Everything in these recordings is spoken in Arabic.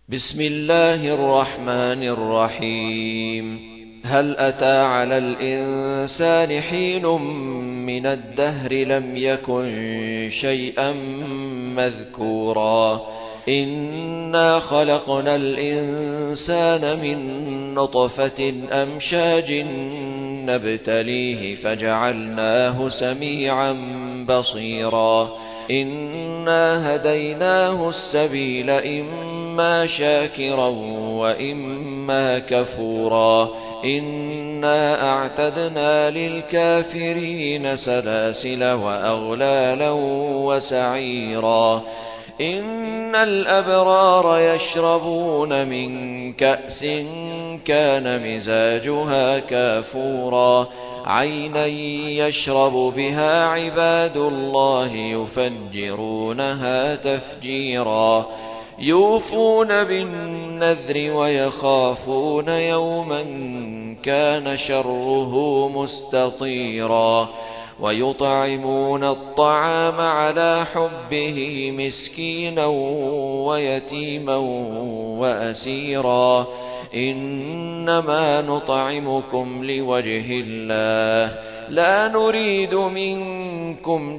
بسم الله الرحمن الرحيم. هل أتى على الإنسان حين من الدهر لم يكن شيئا مذكورا إنا خلقنا الإنسان من نطفة أمشاج نبتليه فجعلناه سميعا بصيرا إنا هديناه السبيل إما شاكرا وإما كفورا إنا أعتدنا للكافرين سلاسل وأغلالا وسعيرا إن الأبرار يشربون من كأس كان مزاجها كافورا عينا يشرب بها عباد الله يفجرونها تفجيرا يوفون بالنذر ويخافون يوما كان شره مستطيرا ويطعمون الطعام على حبه مسكينا ويتيما وأسيرا إنما نطعمكم لوجه الله لا نريد منكم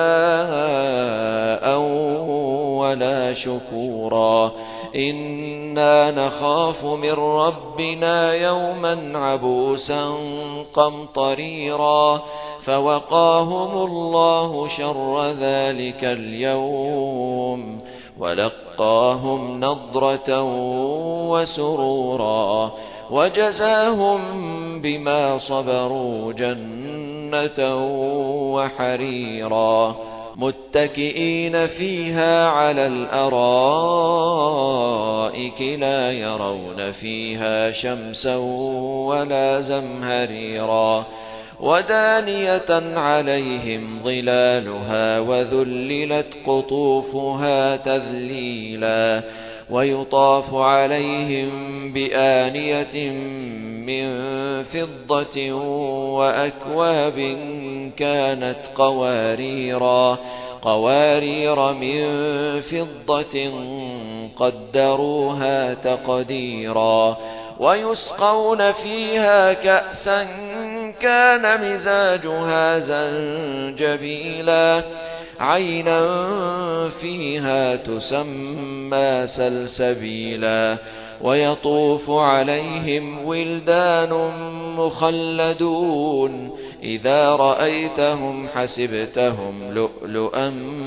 جزاء ولا شكورا إنا نخاف من ربنا يوما عبوسا قمطريرا فوقاهم الله شر ذلك اليوم ولقاهم نضرة وسرورا وجزاهم بما صبروا جنة وحريرا متكئين فيها على الأرائك لا يرون فيها شمسا ولا زمهريرا ودانية عليهم ظلالها وذللت قطوفها تذليلا ويطاف عليهم بآنية من فضة وأكواب كانت قوارير من فضة قدروها تقديرا ويسقون فيها كأسا كان مزاجها زنجبيلا عينا فيها تسمى سلسبيلا ويطوف عليهم ولدان مخلدون إذا رأيتهم حسبتهم لؤلؤا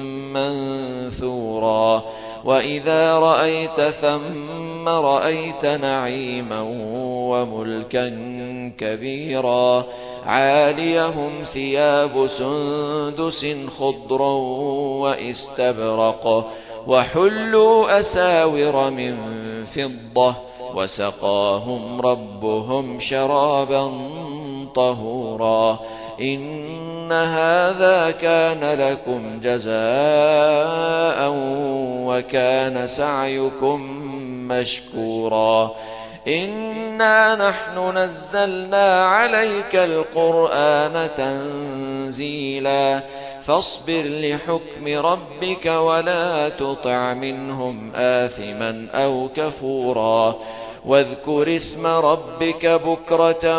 منثورا وإذا رأيت ثم رأيت نعيما وملكا كبيرا عاليهم ثياب سندس خضر واستبرق وحلوا أساور من فضة وسقاهم ربهم شرابا طهورا إن هذا كان لكم جزاء وكان سعيكم مشكورا إنا نحن نزلنا عليك القرآن تنزيلا فاصبر لحكم ربك ولا تطع منهم آثما أو كفورا واذكر اسم ربك بكرة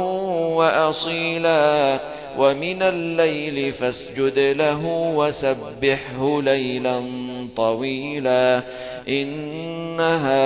وأصيلا ومن الليل فاسجد له وسبحه ليلا طويلا إن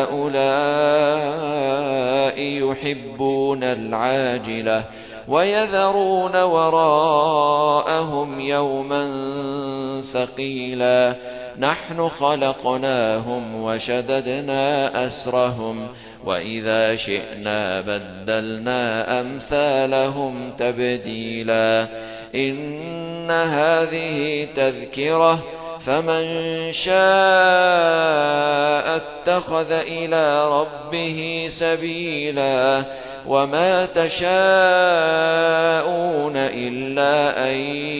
هؤلاء يحبون العاجلة ويذرون وراءهم يوما ثقيلا نحن خلقناهم وشددنا أسرهم وإذا شئنا بدلنا أمثالهم تبديلا إن هذه تذكرة فمن شاء اتخذ إلى ربه سبيلا وما تشاءون إلا أن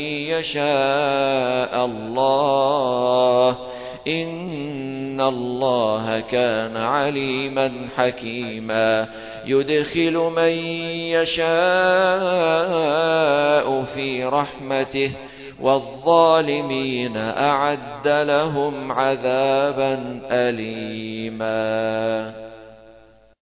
يشاء الله إن الله كان عليما حكيما يدخل من يشاء في رحمته والظالمين أعد لهم عذابا أليما.